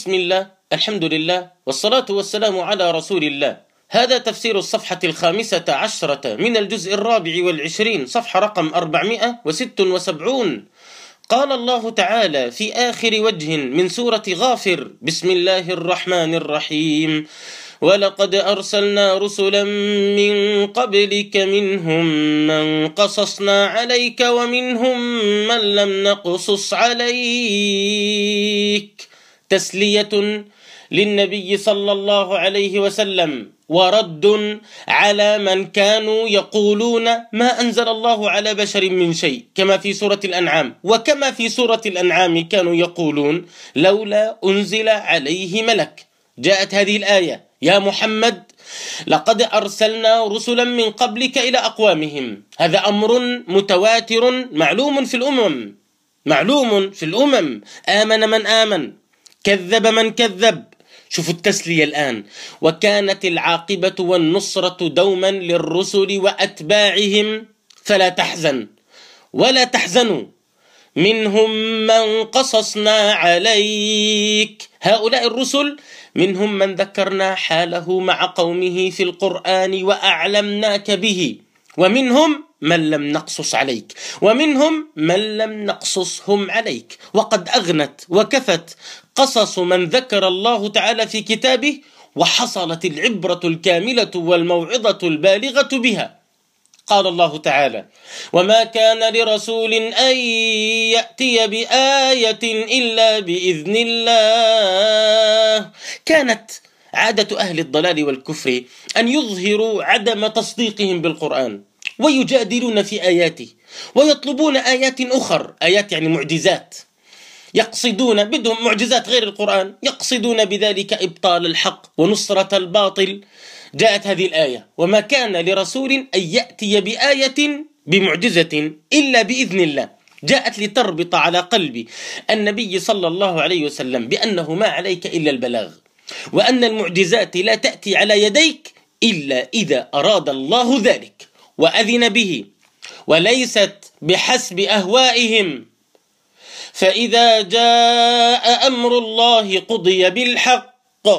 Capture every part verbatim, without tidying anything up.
بسم الله، الحمد لله، والصلاة والسلام على رسول الله. هذا تفسير الصفحة الخامسة عشرة من الجزء الرابع والعشرين، صفحة رقم أربعمائة وستة وسبعون. قال الله تعالى في آخر وجه من سورة غافر: بسم الله الرحمن الرحيم: ولقد أرسلنا رسلا من قبلك منهم من قصصنا عليك ومنهم من لم نقصص عليك. تسلية للنبي صلى الله عليه وسلم ورد على من كانوا يقولون ما أنزل الله على بشر من شيء، كما في سورة الأنعام. وكما في سورة الأنعام كانوا يقولون لولا أنزل عليه ملك. جاءت هذه الآية: يا محمد لقد أرسلنا رسلا من قبلك إلى أقوامهم. هذا أمر متواتر معلوم في الأمم، معلوم في الأمم. آمن من آمن، كذب من كذب. شوفوا التسلية الآن: وكانت العاقبة والنصرة دوما للرسل وأتباعهم، فلا تحزن ولا تحزنوا. منهم من قصصنا عليك. هؤلاء الرسل منهم من ذكرنا حاله مع قومه في القرآن وأعلمناك به، ومنهم من لم نقصص عليك، ومنهم من لم نقصصهم عليك. وقد أغنت وكفت قصص من ذكر الله تعالى في كتابه، وحصلت العبرة الكاملة والموعظة البالغة بها. قال الله تعالى: وما كان لرسول أن يأتي بآية إلا بإذن الله. كانت عادة أهل الضلال والكفر أن يظهروا عدم تصديقهم بالقرآن ويجادلون في آياته، ويطلبون آيات أخر، آيات يعني معجزات، يقصدون بدهم معجزات غير القرآن، يقصدون بذلك إبطال الحق ونصرة الباطل. جاءت هذه الآية: وما كان لرسول أن يأتي بآية بمعجزة إلا بإذن الله. جاءت لتربط على قلب النبي صلى الله عليه وسلم بأنه ما عليك إلا البلاغ، وأن المعجزات لا تأتي على يديك إلا إذا أراد الله ذلك وأذن به، وليست بحسب أهوائهم. فإذا جاء أمر الله قضي بالحق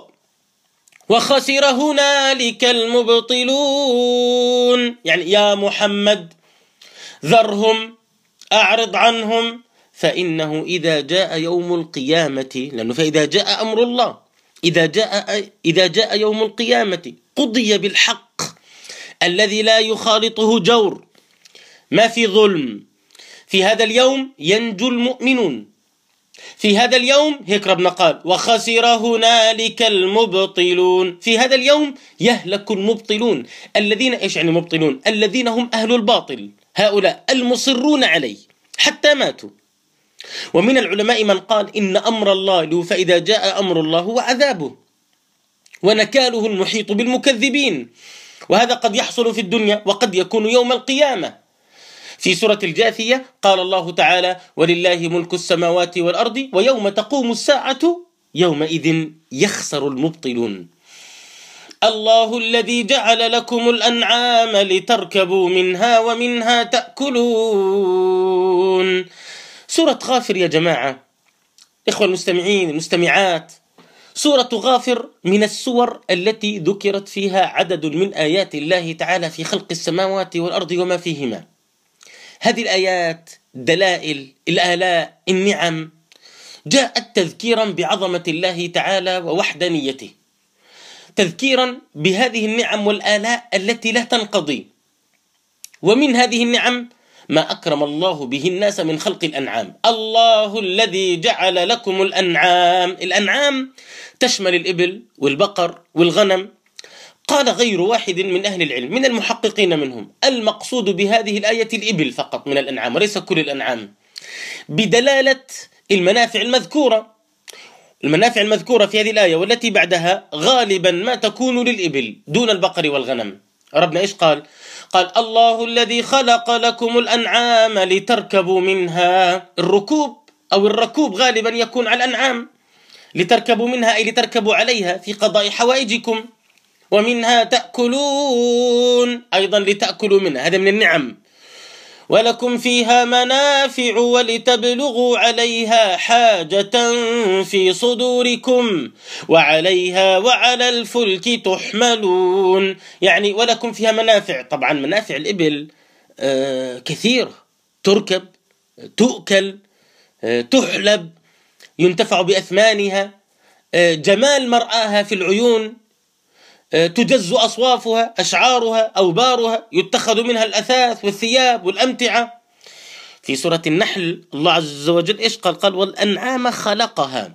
وخسر هنالك المبطلون. يعني يا محمد ذرهم، أعرض عنهم، فإنه إذا جاء يوم القيامة، لأنه فإذا جاء أمر الله، إذا جاء, إذا جاء يوم القيامة قضي بالحق الذي لا يخالطه جور، ما في ظلم. في هذا اليوم ينجو المؤمنون. في هذا اليوم هيك ربنا قال: وخسر هنالك المبطلون. في هذا اليوم يهلك المبطلون. الذين إيش يعني مبطلون؟ الذين هم أهل الباطل، هؤلاء المصرون عليه حتى ماتوا. ومن العلماء من قال إن أمر الله فإذا جاء أمر الله هو عذابه ونكاله المحيط بالمكذبين. وهذا قد يحصل في الدنيا وقد يكون يوم القيامة. في سورة الجاثية قال الله تعالى: ولله ملك السماوات والأرض ويوم تقوم الساعة يومئذ يخسر المبطلون. الله الذي جعل لكم الأنعام لتركبوا منها ومنها تأكلون. سورة غافر يا جماعة، إخوة المستمعين المستمعات، سورة غافر من السور التي ذكرت فيها عدد من آيات الله تعالى في خلق السماوات والأرض وما فيهما. هذه الآيات، دلائل، الآلاء، النعم، جاءت تذكيرا بعظمة الله تعالى ووحدانيته، تذكيرا بهذه النعم والآلاء التي لا تنقضي. ومن هذه النعم ما أكرم الله به الناس من خلق الأنعام. الله الذي جعل لكم الأنعام. الأنعام تشمل الإبل والبقر والغنم. قال غير واحد من أهل العلم من المحققين منهم: المقصود بهذه الآية الإبل فقط من الأنعام وليس كل الأنعام، بدلالة المنافع المذكورة. المنافع المذكورة في هذه الآية والتي بعدها غالبا ما تكون للإبل دون البقر والغنم. ربنا إيش قال؟ قال: الله الذي خلق لكم الأنعام لتركبوا منها. الركوب أو الركوب غالبا يكون على الأنعام، لتركبوا منها أي لتركبوا عليها في قضاء حوائجكم. ومنها تأكلون، أيضا لتأكلوا منها، هذا من النعم. ولكم فيها منافع ولتبلغوا عليها حاجة في صدوركم وعليها وعلى الفلك تحملون. يعني ولكم فيها منافع، طبعا منافع الإبل آه كثير، تركب، تؤكل، آه تحلب، ينتفع بأثمانها، آه جمال مرآها في العيون، تجز أصوافها، أشعارها، أوبارها، يتخذ منها الأثاث والثياب والأمتعة. في سورة النحل الله عز وجل إيش قال؟ قال والأنعام خلقها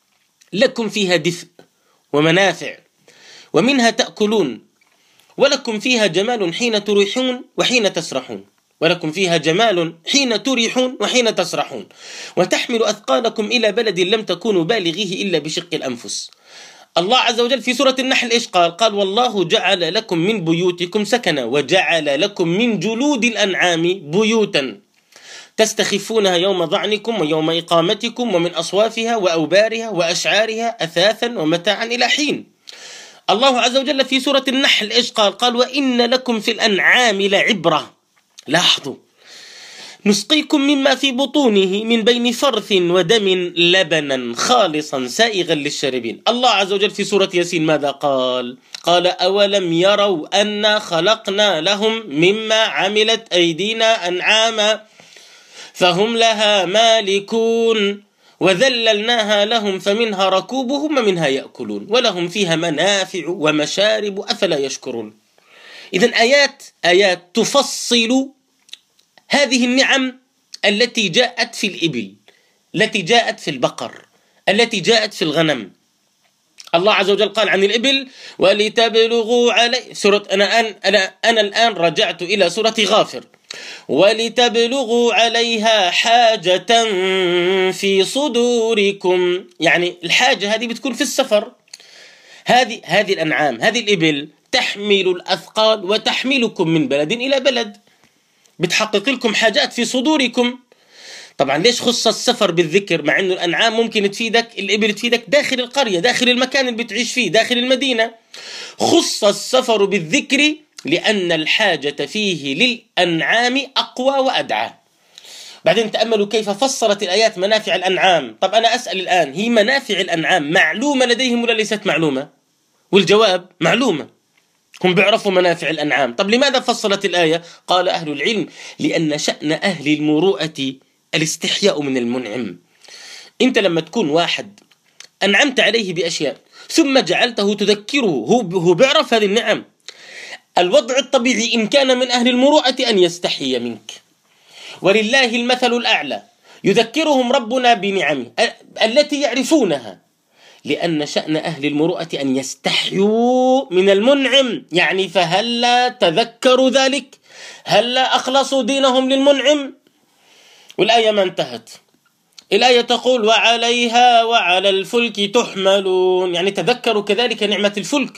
لكم فيها دفء ومنافع ومنها تأكلون ولكم فيها جمال حين تريحون وحين تسرحون ولكم فيها جمال حين تريحون وحين تسرحون وتحمل أثقالكم إلى بلد لم تكونوا بالغيه إلا بشق الأنفس. الله عز وجل في سورة النحل إيش قال؟ قال والله جعل لكم من بيوتكم سكنا وجعل لكم من جلود الأنعام بيوتا تستخفونها يوم ضعنكم ويوم إقامتكم ومن أصوافها وأوبارها وأشعارها أثاثا ومتاعا إلى حين. الله عز وجل في سورة النحل إيش قال؟ قال وإن لكم في الأنعام لعبرة. لاحظوا، نسقيكم مما في بطونه من بين فرث ودم لبنا خالصا سائغا للشاربين. الله عز وجل في سورة ياسين ماذا قال؟ قال أولم يروا أنا خلقنا لهم مما عملت أيدينا أنعاما فهم لها مالكون وذللناها لهم فمنها ركوبهم ومنها يأكلون ولهم فيها منافع ومشارب أفلا يشكرون. إذن آيات آيات تفصل هذه النعم التي جاءت في الإبل، التي جاءت في البقر، التي جاءت في الغنم. الله عز وجل قال عن الإبل ولتبلغوا علي سورة أنا أنا أنا, أنا الآن رجعت إلى سورة غافر ولتبلغوا عليها حاجة في صدوركم. يعني الحاجة هذه بتكون في السفر. هذه هذه الأنعام، هذه الإبل تحمل الأثقال وتحملكم من بلد إلى بلد، بتحقق لكم حاجات في صدوركم. طبعا ليش خص السفر بالذكر مع انه الانعام ممكن تفيدك، الابل تفيدك داخل القرية، داخل المكان اللي بتعيش فيه، داخل المدينة. خص السفر بالذكر لأن الحاجة فيه للأنعام أقوى وأدعى. بعدين تأملوا كيف فسرت الآيات منافع الأنعام. طب أنا أسأل الآن، هي منافع الأنعام معلومة لديهم ولا ليست معلومة؟ والجواب معلومة، هم بيعرفوا منافع الأنعام. طب لماذا فصلت الآية؟ قال أهل العلم لأن شأن أهل المروءة الاستحياء من المنعم. أنت لما تكون واحد أنعمت عليه بأشياء ثم جعلته تذكره، هو هو بيعرف هذه النعم. الوضع الطبيعي إن كان من أهل المروءة أن يستحي منك، ولله المثل الأعلى. يذكرهم ربنا بنعمه التي يعرفونها، لأن شأن أهل المروءة أن يستحيوا من المنعم. يعني فهلا تذكروا ذلك؟ هلا أخلصوا دينهم للمنعم؟ والآية ما انتهت. الآية تقول وعليها وعلى الفلك تحملون. يعني تذكروا كذلك نعمة الفلك،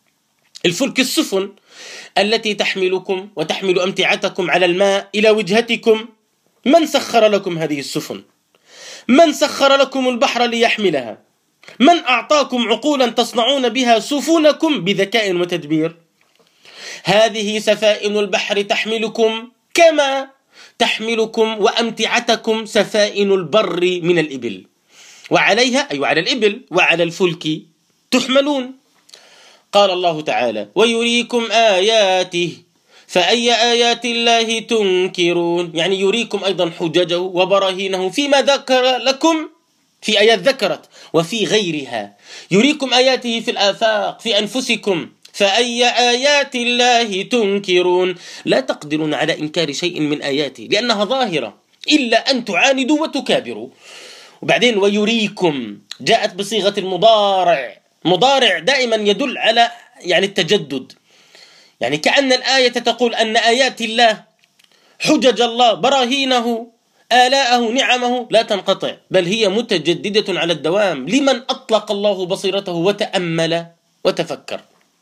الفلك السفن التي تحملكم وتحمل أمتعتكم على الماء إلى وجهتكم. من سخر لكم هذه السفن؟ من سخر لكم البحر ليحملها؟ من أعطاكم عقولا تصنعون بها سفنكم بذكاء وتدبير؟ هذه سفائن البحر تحملكم كما تحملكم وأمتعتكم سفائن البر من الإبل. وعليها أي أيوة على الإبل وعلى الفلك تحملون. قال الله تعالى ويريكم آياته فأي آيات الله تنكرون. يعني يريكم أيضا حججه وبراهينه فيما ذكر لكم، في آيات ذكرت وفي غيرها. يريكم آياته في الآفاق في أنفسكم. فأي آيات الله تنكرون. لا تقدرون على إنكار شيء من آياته لأنها ظاهرة إلا أن تعاندوا وتكابروا. وبعدين ويريكم جاءت بصيغة المضارع، مضارع دائما يدل على يعني التجدد. يعني كأن الآية تقول أن آيات الله، حجج الله، براهينه، آلاءه، نعمه لا تنقطع بل هي متجددة على الدوام لمن أطلق الله بصيرته وتأمل وتفكر.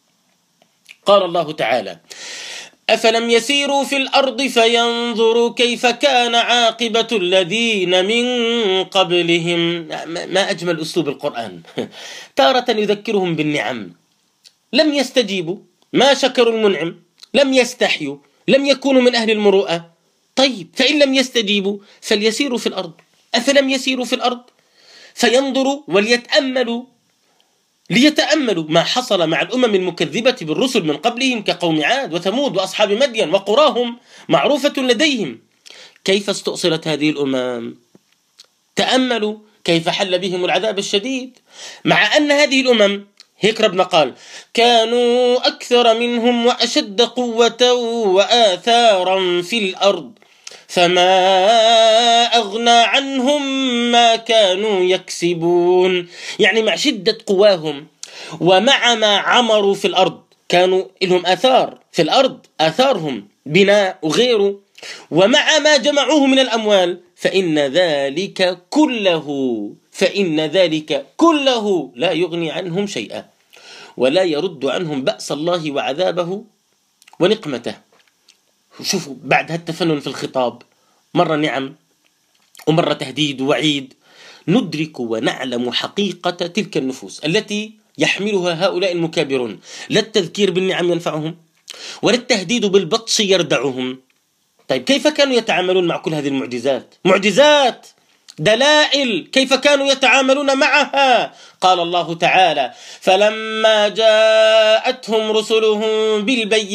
قال الله تعالى أفلم يسيروا في الأرض فينظروا كيف كان عاقبة الذين من قبلهم. ما أجمل أسلوب القرآن. تارة يذكرهم بالنعم، لم يستجيبوا، ما شكروا المنعم، لم يستحيوا، لم يكونوا من أهل المروءة، طيب فإن لم يستجيبوا فليسيروا في الأرض. أفلم يسيروا في الأرض فينظروا وليتأملوا ليتأملوا ما حصل مع الأمم المكذبة بالرسل من قبلهم كقوم عاد وثمود وأصحاب مدين وقراهم معروفة لديهم، كيف استؤصلت هذه الأمم. تأملوا كيف حل بهم العذاب الشديد، مع أن هذه الأمم هيك ربنا قال كانوا أكثر منهم وأشد قوة وآثارا في الأرض فما أغنى عنهم ما كانوا يكسبون. يعني مع شدة قواهم ومع ما عمروا في الأرض كانوا لهم آثار في الأرض، آثارهم بناء وغيره، ومع ما جمعوه من الأموال فإن ذلك كله فإن ذلك كله لا يغني عنهم شيئا ولا يرد عنهم بأس الله وعذابه ونقمته. شوفوا بعد هالتفنن في الخطاب، مرة نعم ومرة تهديد ووعيد، ندرك ونعلم حقيقة تلك النفوس التي يحملها هؤلاء المكابرون. لا التذكير بالنعم ينفعهم ولا التهديد بالبطش يردعهم. طيب كيف كانوا يتعاملون مع كل هذه المعجزات؟ معجزات دلائل، كيف كانوا يتعاملون معها؟ قال الله تعالى فلما جاءتهم رسلهم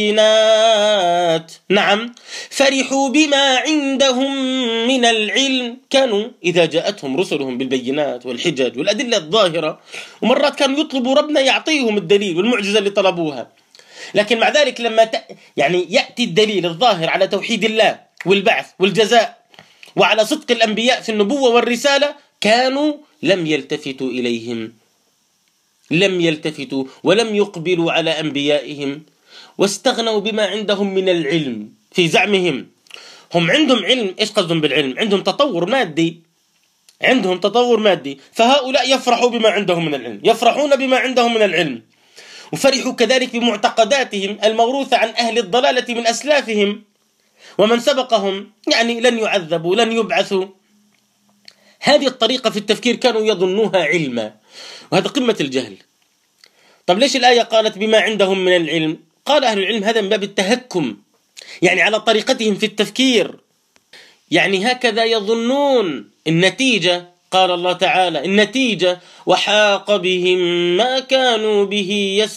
بالبينات نعم فرحوا بما عندهم من العلم. كانوا إذا جاءتهم رسلهم بالبينات والحجج والأدلة الظاهرة، ومرات كانوا يطلبوا ربنا يعطيهم الدليل والمعجزة اللي طلبوها، لكن مع ذلك لما ت... يعني يأتي الدليل الظاهر على توحيد الله والبعث والجزاء وعلى صدق الأنبياء في النبوة والرسالة كانوا لم يلتفتوا إليهم، لم يلتفتوا ولم يقبلوا على أنبيائهم، واستغنوا بما عندهم من العلم. في زعمهم هم عندهم علم، إيش قصدهم بالعلم؟ عندهم تطور مادي، عندهم تطور مادي، فهؤلاء يفرحوا بما عندهم من العلم، يفرحون بما عندهم من العلم، وفرحوا كذلك بمعتقداتهم الموروثة عن أهل الضلالة من أسلافهم ومن سبقهم، يعني لن يعذبوا لن يبعثوا. هذه الطريقة في التفكير كانوا يظنوها علما، وهذا قمة الجهل. طب ليش الآية قالت بما عندهم من العلم؟ قال أهل العلم هذا من باب التهكم، يعني على طريقتهم في التفكير، يعني هكذا يظنون. النتيجة قال الله تعالى النتيجة وحاق بهم ما كانوا به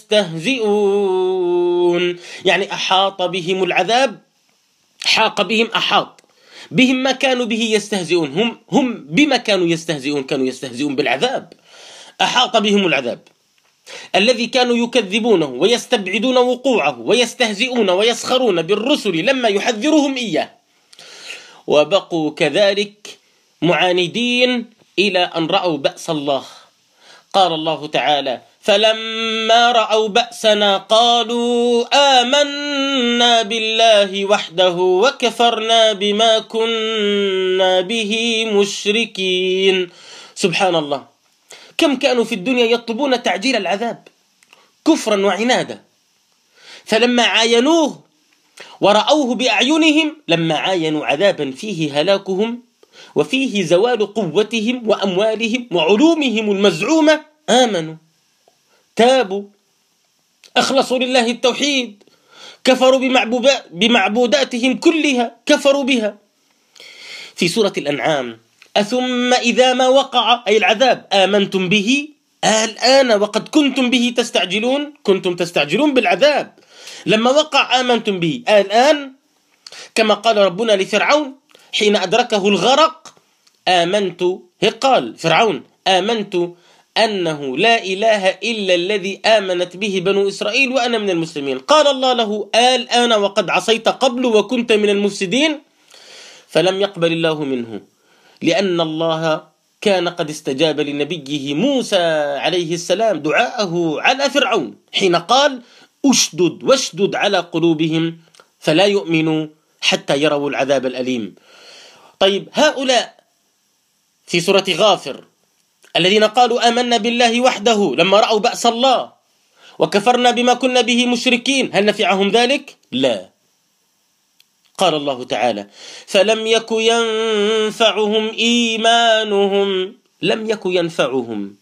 يستهزئون، يعني أحاط بهم العذاب، حاق بهم أحاط بهم ما كانوا به يستهزئون. هم هم بما كانوا يستهزئون؟ كانوا يستهزئون بالعذاب. أحاط بهم العذاب الذي كانوا يكذبونه ويستبعدون وقوعه ويستهزئون ويسخرون بالرسل لما يحذرهم إياه، وبقوا كذلك معاندين إلى أن رأوا بأس الله. قال الله تعالى فلما رأوا بأسنا قالوا آمنا بالله وحده وكفرنا بما كنا به مشركين. سبحان الله، كم كانوا في الدنيا يطلبون تعجيل العذاب كفرا وعنادا، فلما عاينوه ورأوه بأعينهم، لما عاينوا عذابا فيه هلاكهم وفيه زوال قوتهم وأموالهم وعلومهم المزعومة، آمنوا تابوا أخلصوا لله التوحيد، كفروا بمعبوداتهم كلها، كفروا بها. في سورة الأنعام أثم إذا ما وقع أي العذاب آمنتم به الآن وقد كنتم به تستعجلون، كنتم تستعجلون بالعذاب، لما وقع آمنتم به الآن، كما قال ربنا لفرعون حين أدركه الغرق آمنت، هيك قال فرعون آمنت أنه لا إله إلا الذي آمنت به بنو إسرائيل وأنا من المسلمين. قال الله له الآن وقد عصيت قبل وكنت من المفسدين، فلم يقبل الله منه، لأن الله كان قد استجاب لنبيه موسى عليه السلام دعاءه على فرعون حين قال أشدد واشدد على قلوبهم فلا يؤمنوا حتى يروا العذاب الأليم. طيب هؤلاء في سورة غافر الذين قالوا آمنا بالله وحده لما رأوا بأس الله وكفرنا بما كنا به مشركين، هل نفعهم ذلك؟ لا. قال الله تعالى فلم يك ينفعهم إيمانهم، لم يك ينفعهم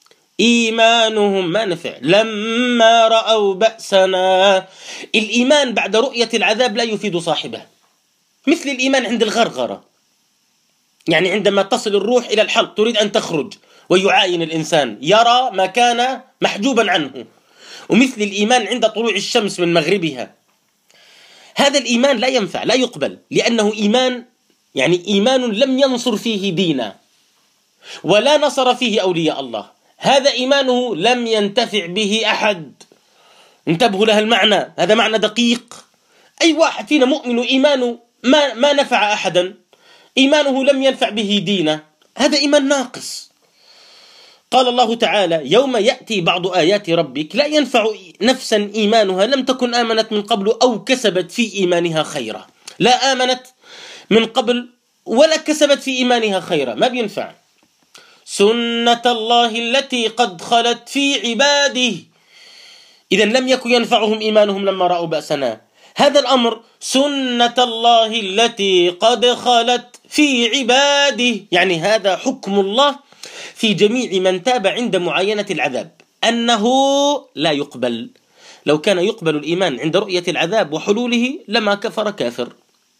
إيمانهم، ما نفع، لما رأوا بأسنا. الإيمان بعد رؤية العذاب لا يفيد صاحبه، مثل الإيمان عند الغرغرة، يعني عندما تصل الروح إلى الحلق تريد أن تخرج ويعاين الإنسان يرى ما كان محجوبا عنه. ومثل الإيمان عند طلوع الشمس من مغربها. هذا الإيمان لا ينفع، لا يقبل، لأنه إيمان يعني إيمان لم ينصر فيه دينا ولا نصر فيه أولياء الله. هذا إيمانه لم ينتفع به أحد. انتبهوا لها المعنى، هذا معنى دقيق. أي واحد فينا مؤمن إيمانه ما, ما نفع أحدا، إيمانه لم ينفع به دينا، هذا إيمان ناقص. قال الله تعالى: يوم يأتي بعض آيات ربك لا ينفع نفسا إيمانها لم تكن آمنت من قبل أو كسبت في إيمانها خيرا. لا آمنت من قبل ولا كسبت في إيمانها خيرا، ما بينفع. سنة الله التي قد خلت في عباده. إذا لم يكن ينفعهم إيمانهم لما رأوا بأسنا. هذا الأمر سنة الله التي قد خلت في عباده، يعني هذا حكم الله في جميع من تاب عند معاينة العذاب، أنه لا يقبل. لو كان يقبل الإيمان عند رؤية العذاب وحلوله لما كفر كافر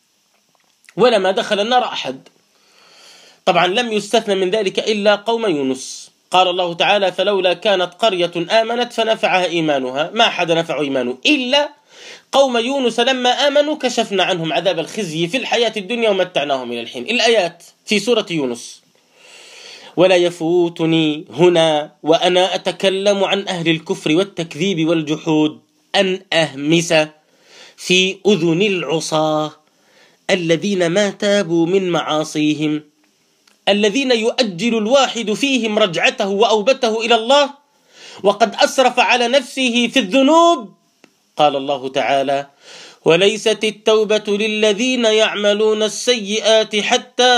ولما دخل النار أحد. طبعا لم يستثنى من ذلك إلا قوم يونس. قال الله تعالى: فلولا كانت قرية آمنت فنفعها إيمانها، ما حد نفع إيمانه إلا قوم يونس لما آمنوا كشفنا عنهم عذاب الخزي في الحياة الدنيا ومتعناهم إلى الحين. الآيات في سورة يونس. ولا يفوتني هنا وأنا أتكلم عن أهل الكفر والتكذيب والجحود أن أهمس في أذن العصاة الذين ما تابوا من معاصيهم، الذين يؤجل الواحد فيهم رجعته وأوبته إلى الله وقد أسرف على نفسه في الذنوب. قال الله تعالى: وليست التوبة للذين يعملون السيئات حتى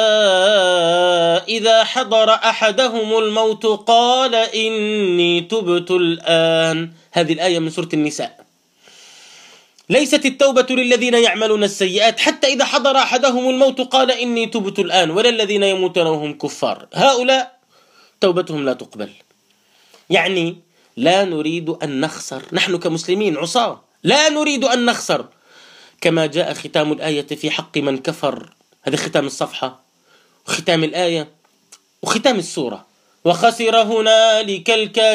إذا حضر أحدهم الموت قال إني تبت الآن. هذه الآية من سورة النساء. ليست التوبة للذين يعملون السيئات حتى إذا حضر أحدهم الموت قال إني تبت الآن، ولا الذين يموتون وهم كفار، هؤلاء توبتهم لا تقبل. يعني لا نريد أن نخسر، نحن كمسلمين عصاة لا نريد أن نخسر، كما جاء ختام الآية في حق من كفر. هذا ختام الصفحة وختام الآية وختام السورة. وخسر هنالك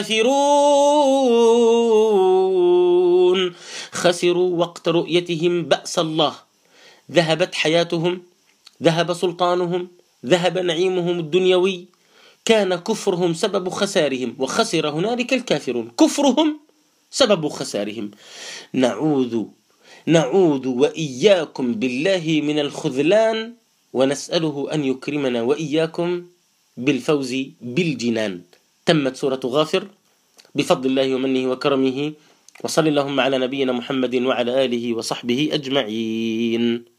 الكافرون، خسروا وقت رؤيتهم بأس الله، ذهبت حياتهم، ذهب سلطانهم، ذهب نعيمهم الدنيوي، كان كفرهم سبب خسارهم. وخسر هنالك الكافرون، كفرهم سبب خسارهم. نعوذ نعوذ وإياكم بالله من الخذلان، ونسأله أن يكرمنا وإياكم بالفوز بالجنان. تمت سورة غافر بفضل الله ومنه وكرمه، وصلى اللهم على نبينا محمد وعلى آله وصحبه أجمعين.